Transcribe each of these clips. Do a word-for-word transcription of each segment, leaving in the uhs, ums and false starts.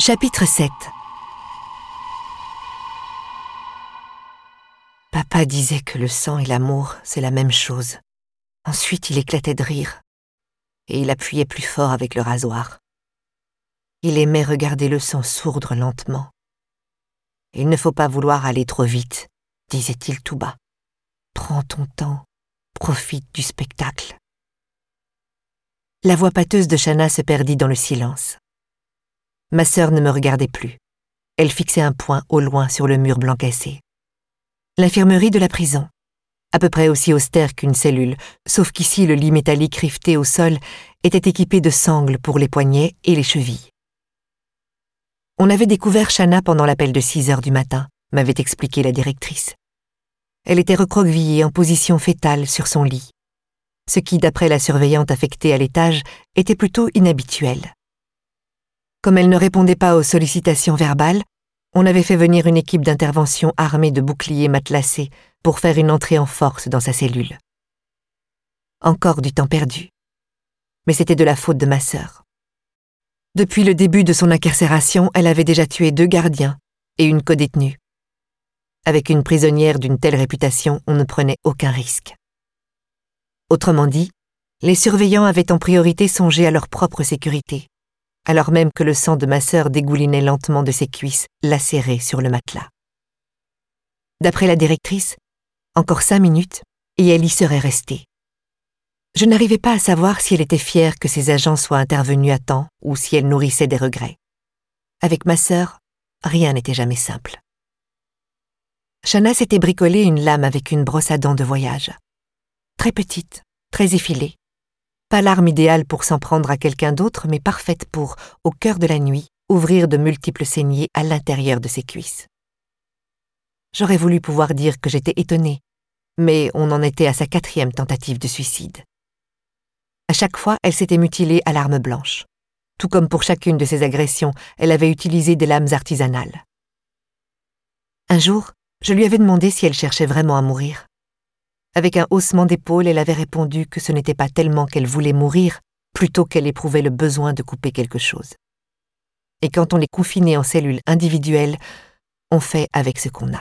Chapitre sept. Papa disait que le sang et l'amour, c'est la même chose. Ensuite, il éclatait de rire. Et il appuyait plus fort avec le rasoir. Il aimait regarder le sang sourdre lentement. « Il ne faut pas vouloir aller trop vite, » disait-il tout bas. « Prends ton temps, profite du spectacle. » La voix pâteuse de Shanna se perdit dans le silence. Ma sœur ne me regardait plus. Elle fixait un point au loin sur le mur blanc cassé. L'infirmerie de la prison, à peu près aussi austère qu'une cellule, sauf qu'ici le lit métallique riveté au sol était équipé de sangles pour les poignets et les chevilles. On avait découvert Shanna pendant l'appel de six heures du matin, m'avait expliqué la directrice. Elle était recroquevillée en position fétale sur son lit, ce qui, d'après la surveillante affectée à l'étage, était plutôt inhabituel. Comme elle ne répondait pas aux sollicitations verbales, on avait fait venir une équipe d'intervention armée de boucliers matelassés pour faire une entrée en force dans sa cellule. Encore du temps perdu. Mais c'était de la faute de ma sœur. Depuis le début de son incarcération, elle avait déjà tué deux gardiens et une codétenue. Avec une prisonnière d'une telle réputation, on ne prenait aucun risque. Autrement dit, les surveillants avaient en priorité songé à leur propre sécurité, alors même que le sang de ma sœur dégoulinait lentement de ses cuisses, lacérées sur le matelas. D'après la directrice, encore cinq minutes, et elle y serait restée. Je n'arrivais pas à savoir si elle était fière que ses agents soient intervenus à temps ou si elle nourrissait des regrets. Avec ma sœur, rien n'était jamais simple. Shanna s'était bricolé une lame avec une brosse à dents de voyage. Très petite, très effilée. Pas l'arme idéale pour s'en prendre à quelqu'un d'autre, mais parfaite pour, au cœur de la nuit, ouvrir de multiples saignées à l'intérieur de ses cuisses. J'aurais voulu pouvoir dire que j'étais étonnée, mais on en était à sa quatrième tentative de suicide. À chaque fois, elle s'était mutilée à l'arme blanche. Tout comme pour chacune de ses agressions, elle avait utilisé des lames artisanales. Un jour, je lui avais demandé si elle cherchait vraiment à mourir. Avec un haussement d'épaule, elle avait répondu que ce n'était pas tellement qu'elle voulait mourir, plutôt qu'elle éprouvait le besoin de couper quelque chose. Et quand on est confiné en cellules individuelles, on fait avec ce qu'on a.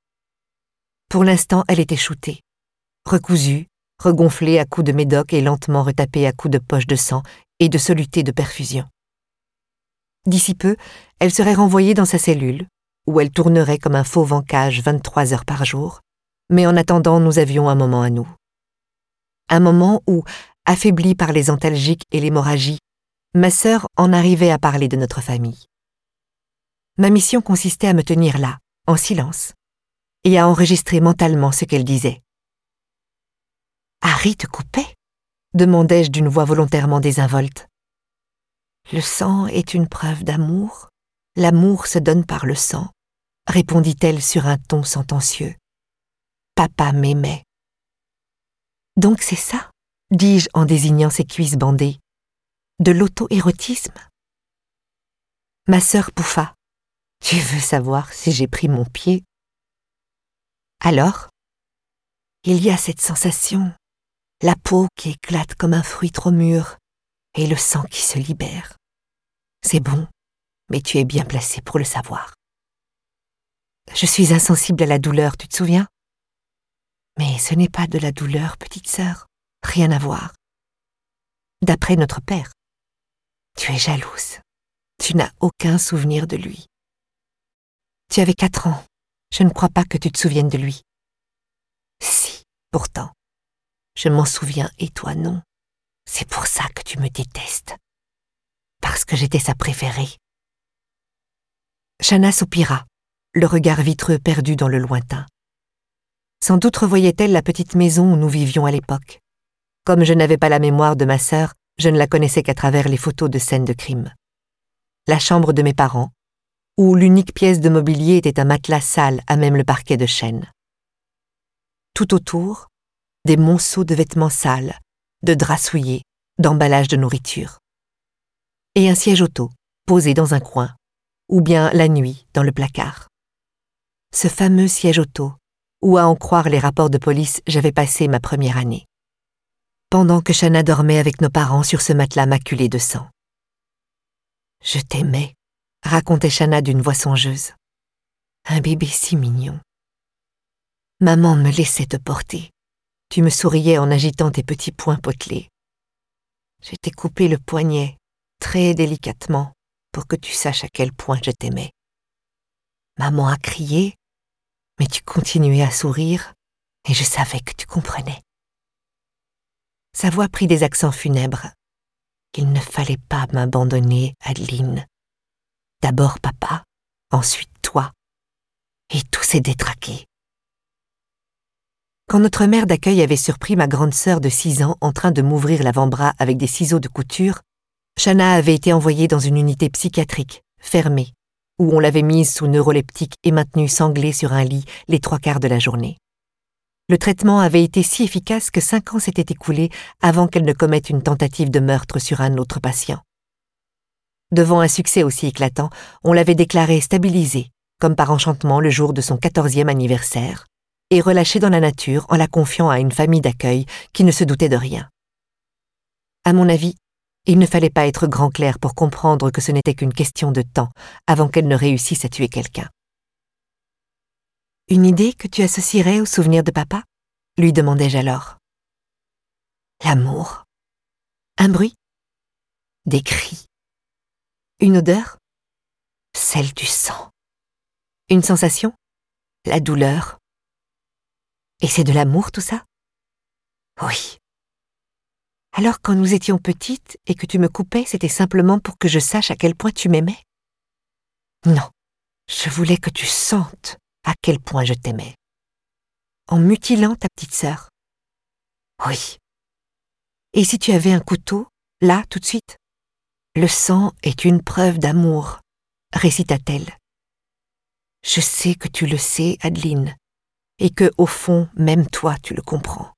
Pour l'instant, elle était shootée, recousue, regonflée à coups de médoc et lentement retapée à coups de poche de sang et de solutés de perfusion. D'ici peu, elle serait renvoyée dans sa cellule, où elle tournerait comme un fauve en cage vingt-trois heures par jour, mais en attendant, nous avions un moment à nous. Un moment où, affaiblie par les antalgiques et l'hémorragie, ma sœur en arrivait à parler de notre famille. Ma mission consistait à me tenir là, en silence, et à enregistrer mentalement ce qu'elle disait. « Harry te coupait ?» demandai-je d'une voix volontairement désinvolte. « Le sang est une preuve d'amour. L'amour se donne par le sang, » répondit-elle sur un ton sentencieux. Papa m'aimait. Donc c'est ça, dis-je en désignant ses cuisses bandées. De l'auto-érotisme? Ma sœur pouffa. Tu veux savoir si j'ai pris mon pied? Alors, il y a cette sensation, la peau qui éclate comme un fruit trop mûr et le sang qui se libère. C'est bon, mais tu es bien placé pour le savoir. Je suis insensible à la douleur, tu te souviens? Mais ce n'est pas de la douleur, petite sœur, rien à voir. D'après notre père, tu es jalouse, tu n'as aucun souvenir de lui. Tu avais quatre ans, je ne crois pas que tu te souviennes de lui. Si, pourtant, je m'en souviens et toi non. C'est pour ça que tu me détestes. Parce que j'étais sa préférée. Shanna soupira, le regard vitreux perdu dans le lointain. Sans doute revoyait-elle la petite maison où nous vivions à l'époque. Comme je n'avais pas la mémoire de ma sœur, je ne la connaissais qu'à travers les photos de scènes de crime. La chambre de mes parents, où l'unique pièce de mobilier était un matelas sale à même le parquet de chêne. Tout autour, des monceaux de vêtements sales, de draps souillés, d'emballages de nourriture. Et un siège auto, posé dans un coin, ou bien la nuit dans le placard. Ce fameux siège auto, où à en croire les rapports de police, j'avais passé ma première année. Pendant que Shanna dormait avec nos parents sur ce matelas maculé de sang. « Je t'aimais », racontait Shana d'une voix songeuse. Un bébé si mignon. Maman me laissait te porter. Tu me souriais en agitant tes petits poings potelés. Je t'ai coupé le poignet, très délicatement, pour que tu saches à quel point je t'aimais. Maman a crié, mais tu continuais à sourire, et je savais que tu comprenais. Sa voix prit des accents funèbres. Il ne fallait pas m'abandonner, Adeline. D'abord papa, ensuite toi, et tout s'est détraqué. Quand notre mère d'accueil avait surpris ma grande sœur de six ans en train de m'ouvrir l'avant-bras avec des ciseaux de couture, Shana avait été envoyée dans une unité psychiatrique, fermée, où on l'avait mise sous neuroleptique et maintenue sanglée sur un lit les trois quarts de la journée. Le traitement avait été si efficace que cinq ans s'étaient écoulés avant qu'elle ne commette une tentative de meurtre sur un autre patient. Devant un succès aussi éclatant, on l'avait déclarée stabilisée, comme par enchantement le jour de son quatorzième anniversaire, et relâchée dans la nature en la confiant à une famille d'accueil qui ne se doutait de rien. À mon avis, il ne fallait pas être grand clerc pour comprendre que ce n'était qu'une question de temps avant qu'elle ne réussisse à tuer quelqu'un. « Une idée que tu associerais au souvenir de papa ?» lui demandai-je alors. « L'amour. Un bruit. Des cris. Une odeur. Celle du sang. Une sensation. La douleur. Et c'est de l'amour tout ça ? Oui. Alors quand nous étions petites et que tu me coupais, c'était simplement pour que je sache à quel point tu m'aimais ? Non, je voulais que tu sentes à quel point je t'aimais. En mutilant ta petite sœur ? Oui. Et si tu avais un couteau, là, tout de suite ? Le sang est une preuve d'amour, récita-t-elle. Je sais que tu le sais, Adeline, et que, au fond, même toi, tu le comprends.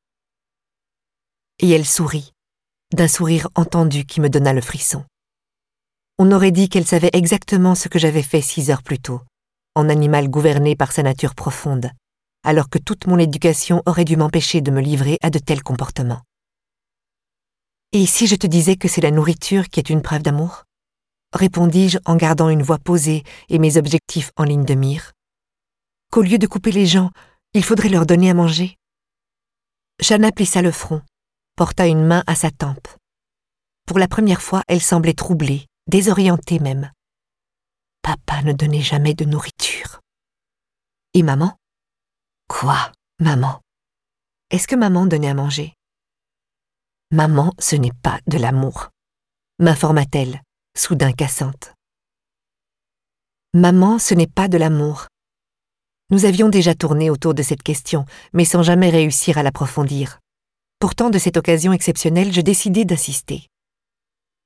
Et elle sourit, d'un sourire entendu qui me donna le frisson. On aurait dit qu'elle savait exactement ce que j'avais fait six heures plus tôt, en animal gouverné par sa nature profonde, alors que toute mon éducation aurait dû m'empêcher de me livrer à de tels comportements. Et si je te disais que c'est la nourriture qui est une preuve d'amour ? Répondis-je en gardant une voix posée et mes objectifs en ligne de mire. Qu'au lieu de couper les gens, il faudrait leur donner à manger. Shana plissa le front, porta une main à sa tempe. Pour la première fois, elle semblait troublée, désorientée même. Papa ne donnait jamais de nourriture. Et maman ? Quoi, maman ? Est-ce que maman donnait à manger ? Maman, ce n'est pas de l'amour, m'informa-t-elle, soudain cassante. Maman, ce n'est pas de l'amour. Nous avions déjà tourné autour de cette question, mais sans jamais réussir à l'approfondir. Pourtant, de cette occasion exceptionnelle, je décidai d'insister. Pourquoi ?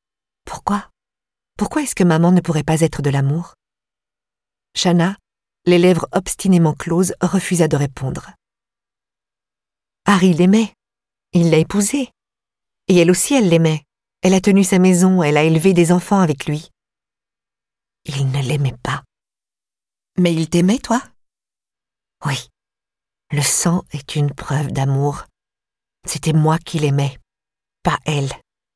Pourquoi est-ce que maman ne pourrait pas être de l'amour ? Shana, les lèvres obstinément closes, refusa de répondre. Harry l'aimait. Il l'a épousée. Et elle aussi, elle l'aimait. Elle a tenu sa maison, elle a élevé des enfants avec lui. Il ne l'aimait pas. Mais il t'aimait, toi ? Oui. Le sang est une preuve d'amour. C'était moi qui l'aimais, pas elle.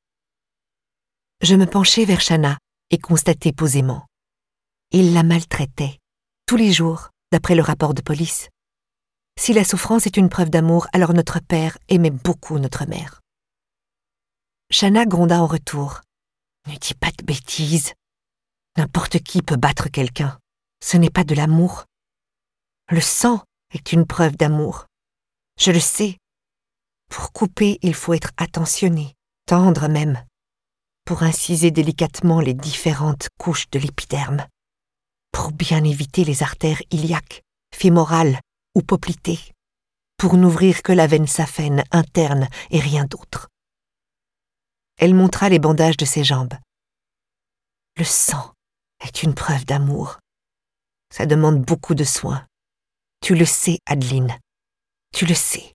Je me penchai vers Shana et constatai posément. Il la maltraitait, tous les jours, d'après le rapport de police. Si la souffrance est une preuve d'amour, alors notre père aimait beaucoup notre mère. Shana gronda en retour. Ne dis pas de bêtises. N'importe qui peut battre quelqu'un. Ce n'est pas de l'amour. Le sang est une preuve d'amour. Je le sais. Pour couper, il faut être attentionné, tendre même, pour inciser délicatement les différentes couches de l'épiderme, pour bien éviter les artères iliaques, fémorales ou poplitées, pour n'ouvrir que la veine saphène interne et rien d'autre. Elle montra les bandages de ses jambes. Le sang est une preuve d'amour. Ça demande beaucoup de soins. Tu le sais, Adeline. Tu le sais.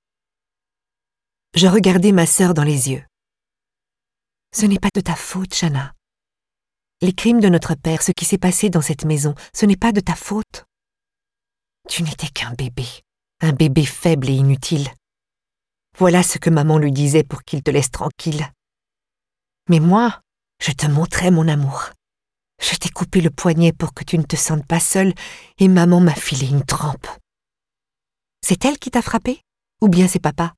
Je regardai ma sœur dans les yeux. Ce n'est pas de ta faute, Shana. Les crimes de notre père, ce qui s'est passé dans cette maison, ce n'est pas de ta faute. Tu n'étais qu'un bébé, un bébé faible et inutile. Voilà ce que maman lui disait pour qu'il te laisse tranquille. Mais moi, je te montrais mon amour. Je t'ai coupé le poignet pour que tu ne te sentes pas seule et maman m'a filé une trempe. C'est elle qui t'a frappé? Ou bien c'est papa?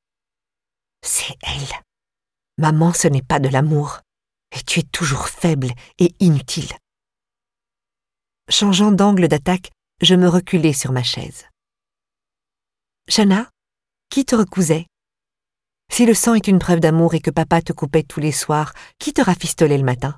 C'est elle. Maman, ce n'est pas de l'amour. Et tu es toujours faible et inutile. Changeant d'angle d'attaque, je me reculai sur ma chaise. Chana, qui te recousait? Si le sang est une preuve d'amour et que papa te coupait tous les soirs, qui te rafistolait le matin?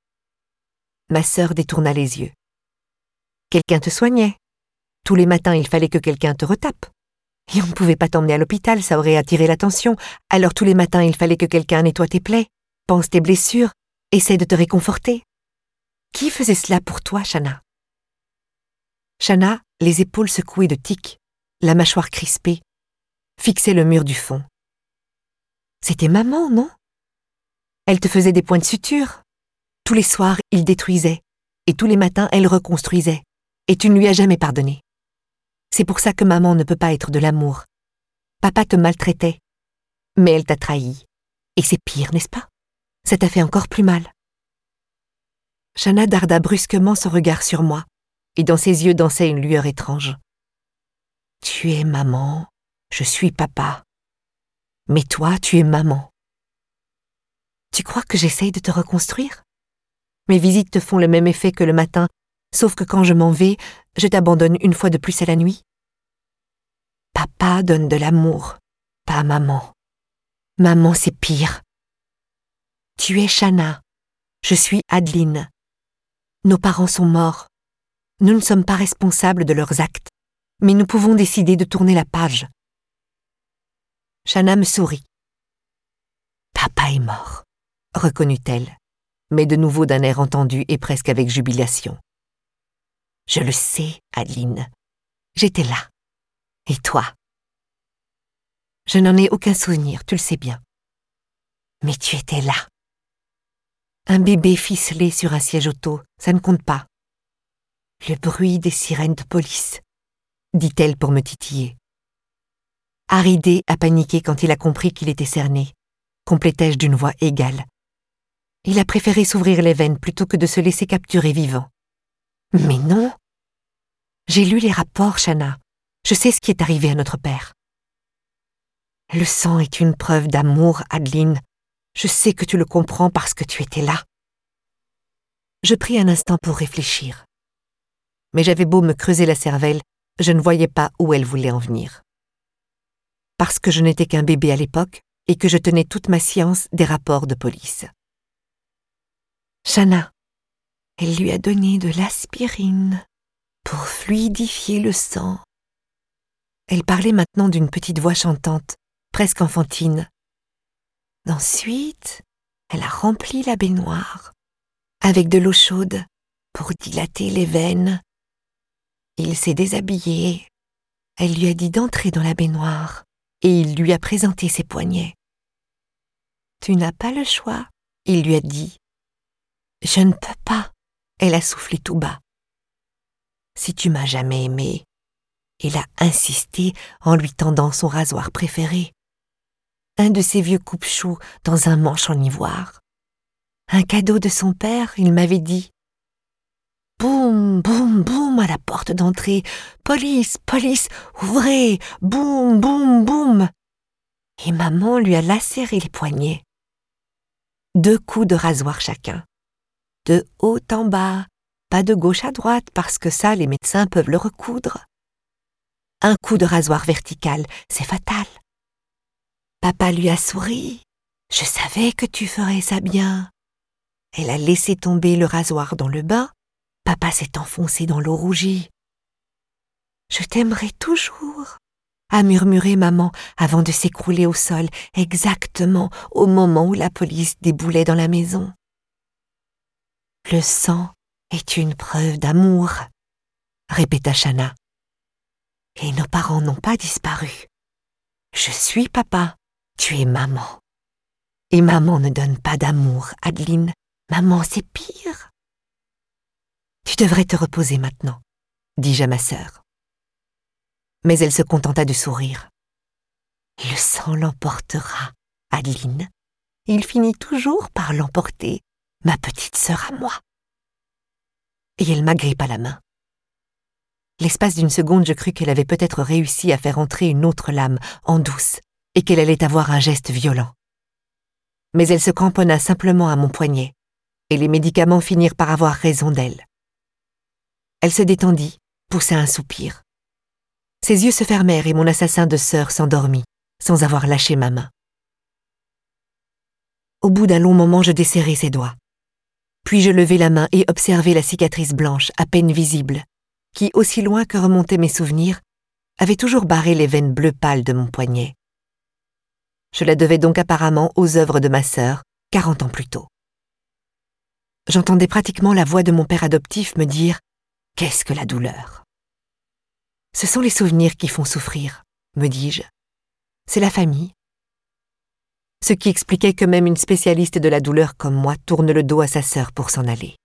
Ma sœur détourna les yeux. Quelqu'un te soignait. Tous les matins, il fallait que quelqu'un te retape. Et on ne pouvait pas t'emmener à l'hôpital, ça aurait attiré l'attention. Alors tous les matins, il fallait que quelqu'un nettoie tes plaies, pense tes blessures, essaie de te réconforter. Qui faisait cela pour toi, Chana? Chana, les épaules secouées de tics, la mâchoire crispée, fixait le mur du fond. C'était maman, non? Elle te faisait des points de suture. Tous les soirs, il détruisait, et tous les matins, elle reconstruisait, et tu ne lui as jamais pardonné. C'est pour ça que maman ne peut pas être de l'amour. Papa te maltraitait, mais elle t'a trahi. Et c'est pire, n'est-ce pas? Ça t'a fait encore plus mal. Chana darda brusquement son regard sur moi, et dans ses yeux dansait une lueur étrange. Tu es maman, je suis papa. Mais toi, tu es maman. Tu crois que j'essaye de te reconstruire? Mes visites te font le même effet que le matin, sauf que quand je m'en vais, je t'abandonne une fois de plus à la nuit. Papa donne de l'amour, pas maman. Maman, c'est pire. Tu es Chana, je suis Adeline. Nos parents sont morts. Nous ne sommes pas responsables de leurs actes, mais nous pouvons décider de tourner la page. Chana me sourit. Papa est mort, reconnut-elle, mais de nouveau d'un air entendu et presque avec jubilation. Je le sais, Adeline. J'étais là. Et toi? Je n'en ai aucun souvenir, tu le sais bien. Mais tu étais là. Un bébé ficelé sur un siège auto, ça ne compte pas. Le bruit des sirènes de police, dit-elle pour me titiller. Haridé a paniqué quand il a compris qu'il était cerné, complétai-je d'une voix égale. Il a préféré s'ouvrir les veines plutôt que de se laisser capturer vivant. Mais non! J'ai lu les rapports, Chana. Je sais ce qui est arrivé à notre père. Le sang est une preuve d'amour, Adeline. Je sais que tu le comprends parce que tu étais là. Je pris un instant pour réfléchir. Mais j'avais beau me creuser la cervelle, je ne voyais pas où elle voulait en venir. Parce que je n'étais qu'un bébé à l'époque et que je tenais toute ma science des rapports de police. Chana, elle lui a donné de l'aspirine pour fluidifier le sang. Elle parlait maintenant d'une petite voix chantante, presque enfantine. Ensuite, elle a rempli la baignoire avec de l'eau chaude pour dilater les veines. Il s'est déshabillé. Elle lui a dit d'entrer dans la baignoire et il lui a présenté ses poignets. Tu n'as pas le choix, il lui a dit. Je ne peux pas, elle a soufflé tout bas. Si tu m'as jamais aimé, il a insisté en lui tendant son rasoir préféré. Un de ses vieux coupe-choux dans un manche en ivoire. Un cadeau de son père, il m'avait dit. Boum, boum, boum à la porte d'entrée. Police, police, ouvrez, boum, boum, boum. Et maman lui a lacéré les poignets. Deux coups de rasoir chacun. De haut en bas, pas de gauche à droite parce que ça, les médecins peuvent le recoudre. Un coup de rasoir vertical, c'est fatal. Papa lui a souri. Je savais que tu ferais ça bien. Elle a laissé tomber le rasoir dans le bain. Papa s'est enfoncé dans l'eau rougie. Je t'aimerai toujours, a murmuré maman avant de s'écrouler au sol, exactement au moment où la police déboulait dans la maison. Le sang est une preuve d'amour, répéta Chana. Et nos parents n'ont pas disparu. Je suis papa, tu es maman. Et maman ne donne pas d'amour, Adeline. Maman, c'est pire. Tu devrais te reposer maintenant, dis-je à ma sœur. Mais elle se contenta de sourire. Le sang l'emportera, Adeline. Il finit toujours par l'emporter, ma petite sœur à moi. et elle m'agrippa la main. L'espace d'une seconde, je crus qu'elle avait peut-être réussi à faire entrer une autre lame, en douce, et qu'elle allait avoir un geste violent. Mais elle se cramponna simplement à mon poignet, et les médicaments finirent par avoir raison d'elle. Elle se détendit, poussa un soupir. Ses yeux se fermèrent et mon assassin de sœur s'endormit, sans avoir lâché ma main. Au bout d'un long moment, je desserrai ses doigts. Puis je levai la main et observai la cicatrice blanche, à peine visible, qui, aussi loin que remontaient mes souvenirs, avait toujours barré les veines bleues pâles de mon poignet. Je la devais donc apparemment aux œuvres de ma sœur, quarante ans plus tôt. J'entendais pratiquement la voix de mon père adoptif me dire « Qu'est-ce que la douleur ?» Ce sont les souvenirs qui font souffrir, me dis-je. C'est la famille. Ce qui expliquait que même une spécialiste de la douleur comme moi tourne le dos à sa sœur pour s'en aller.